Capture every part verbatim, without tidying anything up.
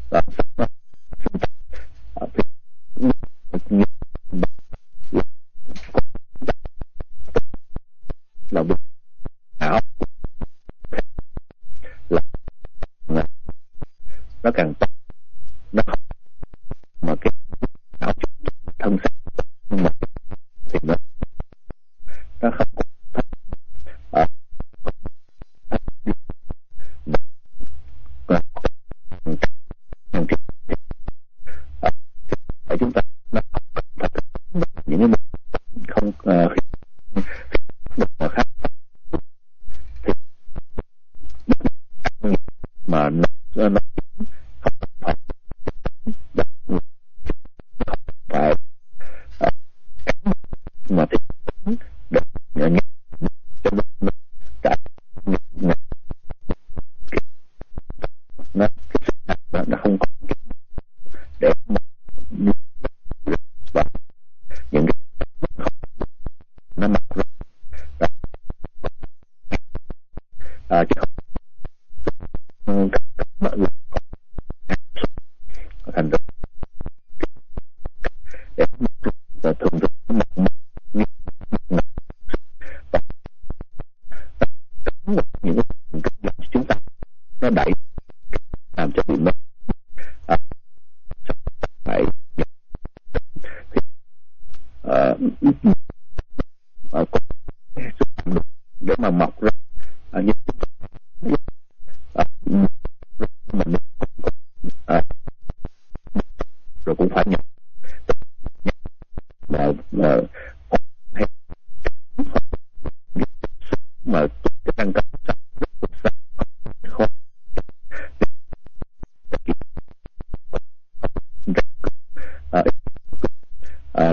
là là ảo là nó càng tốt, nó không mà cái ảo thân xác mà thì nó nó không có ở ở chúng ta nó những cái không mà khác thì mà nó nó không phải phải mà thì để nghe cho nó cả nó nó nó không có để và những cái nó mặc ra à, chứ không thành ra để thường thường mặc những cái chúng ta nó đẩy làm cho tụi nó à, phải à, à, để mà mọc ra à, như à, mình à, rồi cũng phải nhận mà mà hay mà cái tăng cấp khó à, à,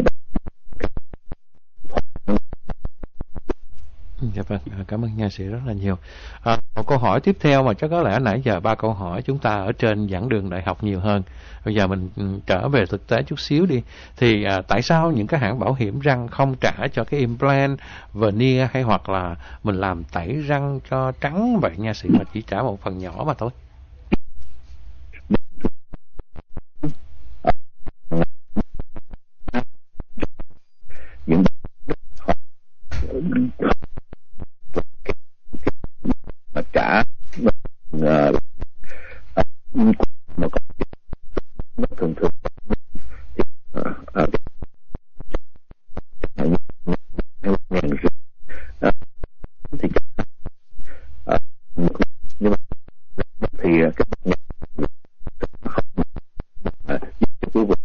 dạ vâng, cảm ơn nha sĩ rất là nhiều. À, một câu hỏi tiếp theo mà chắc có lẽ nãy giờ ba câu hỏi chúng ta ở trên giảng đường đại học nhiều hơn. Bây giờ mình trở về thực tế chút xíu đi. Thì à, tại sao những cái hãng bảo hiểm răng không trả cho cái implant, veneer hay hoặc là mình làm tẩy răng cho trắng vậy nha sĩ, mà chỉ trả một phần nhỏ mà thôi? những mà trả mà mà có nó thường thường thì ở ngàn rưỡi thì nhưng mà thì cái không quý vị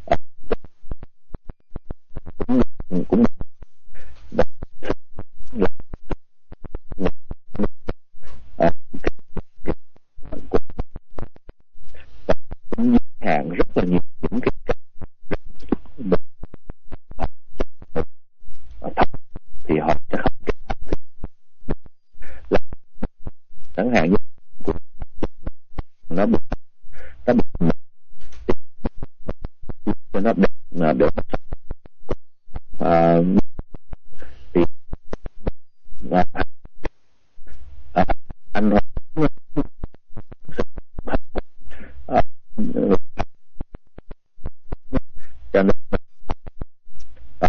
cũng cũng hạn rất là nhiều những cái thấp thì họ sẽ không chẳng hạn như nó bị nó bị nó bị nó để à, thì à, à, anh à, cho nên à,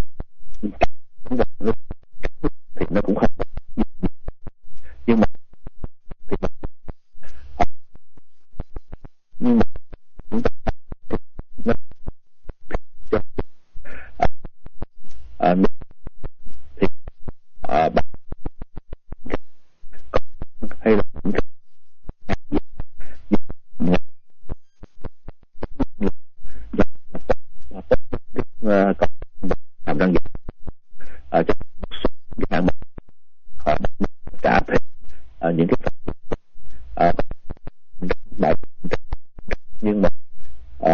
thì nó cũng không nhưng mà thì nhưng mà chúng ta nó cho à, à, thì à, hay là những cái có làm răng giả ở trong cái hạng mục họ trả thêm uh, những cái uh, đại nhưng mà uh,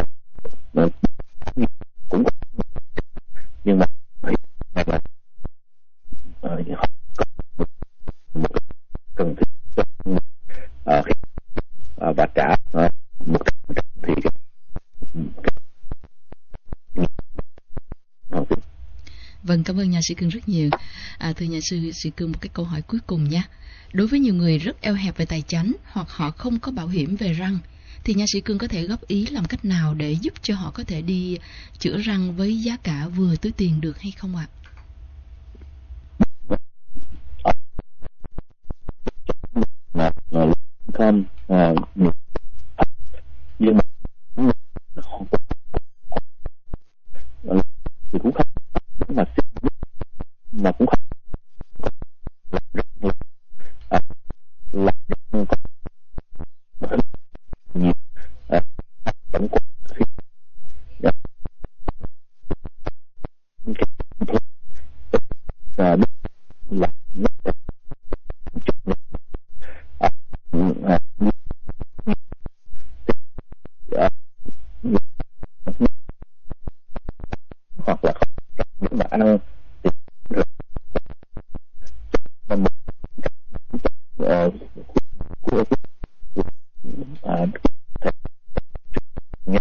cũng nhưng mà hay là uh, họ có một, một cần thiết uh, uh, và trả uh, một thì cái Vâng, cảm ơn nhà sĩ Cương rất nhiều. À, thưa nhà sư sĩ Cương, một cái câu hỏi cuối cùng nha. Đối với nhiều người rất eo hẹp về tài chính hoặc họ không có bảo hiểm về răng, thì nha sĩ Cương có thể góp ý làm cách nào để giúp cho họ có thể đi chữa răng với giá cả vừa túi tiền được hay không ạ? À? Không, à, nhưng mà thì cũng không mà mà cũng không à, là nhiều à, vẫn còn khi à, là hoặc là những bạn ăn thì một ờ của à nghe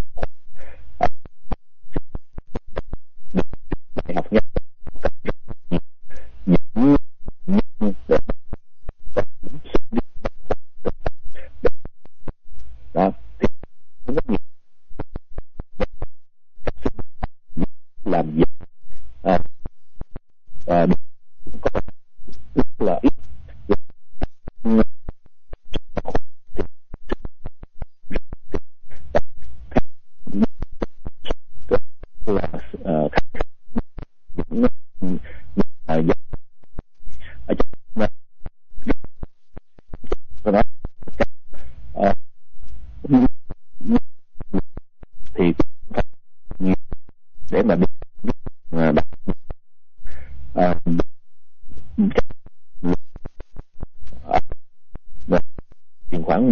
đại học nghe những những đó thì rất nhiều làm việc à, à, có rất là ít là uh, những ở trong đó thì nhiều để mà biết đặt tiền khoản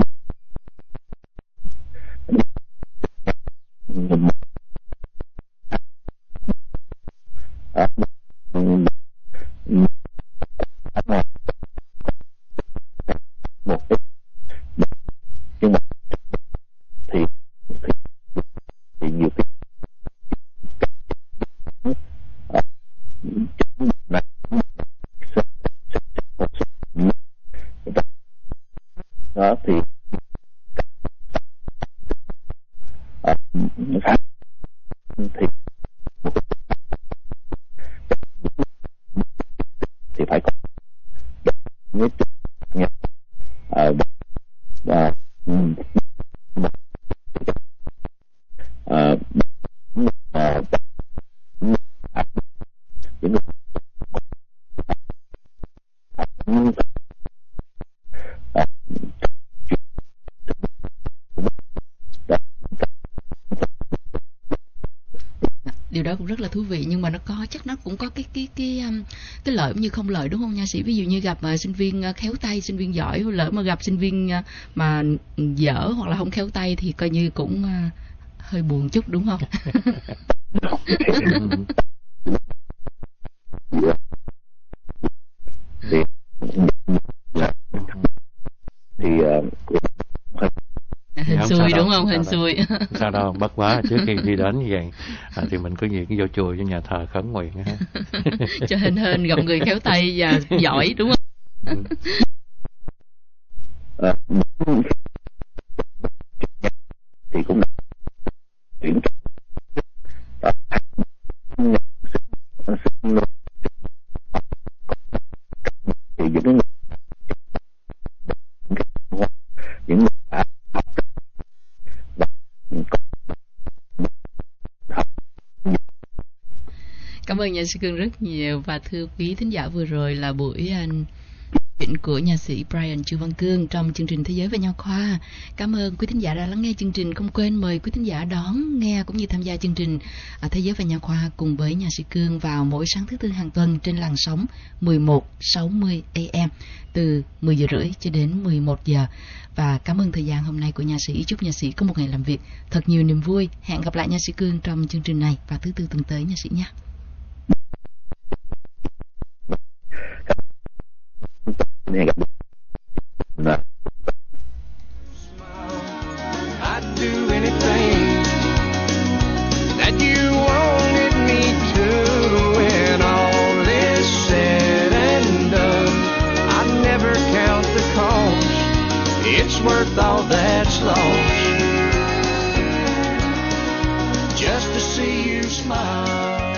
một ít nhưng mà thì thì, thì nhiều cái đó thì khá thì thì phải có những cái ờ và ờ những Điều đó cũng rất là thú vị, nhưng mà nó có chắc nó cũng có cái cái cái um, cái lợi cũng như không lợi, đúng không nha sĩ? Ví dụ như gặp uh, sinh viên uh, khéo tay, sinh viên giỏi, lỡ mà gặp sinh viên uh, mà dở hoặc là không khéo tay thì coi như cũng uh, hơi buồn chút, đúng không? thì thì uh, hình xui đúng không? Hình xui. Sao đâu, bất quá trước khi đi đến như vậy à, thì mình có gì cái vô chùa cho nhà thờ khấn nguyện ha. Cho hên hên gặp người khéo tay và giỏi, đúng không? uh, thì cũng chuyển thì những những người đã học và học. Cảm ơn nha sĩ Cương rất nhiều, và thưa quý thính giả, vừa rồi là buổi anh chuyện của nha sĩ Brian Chu Văn Cương trong chương trình Thế giới và Nho Khoa. Cảm ơn quý thính giả đã lắng nghe chương trình. Không quên mời quý thính giả đón nghe cũng như tham gia chương trình Thế giới và Nho Khoa cùng với nha sĩ Cương vào mỗi sáng thứ tư hàng tuần trên làn sóng mười một sáu mươi A M từ mười giờ rưỡi cho đến mười một giờ. Và cảm ơn thời gian hôm nay của nha sĩ. Chúc nha sĩ có một ngày làm việc thật nhiều niềm vui. Hẹn gặp lại nha sĩ Cương trong chương trình này vào thứ tư tuần tới nha sĩ nhé. Hẹn gặp lại. I'd do anything that you wanted me to. When all is said and done, I'd never count the cost. It's worth all that's lost. see you smile.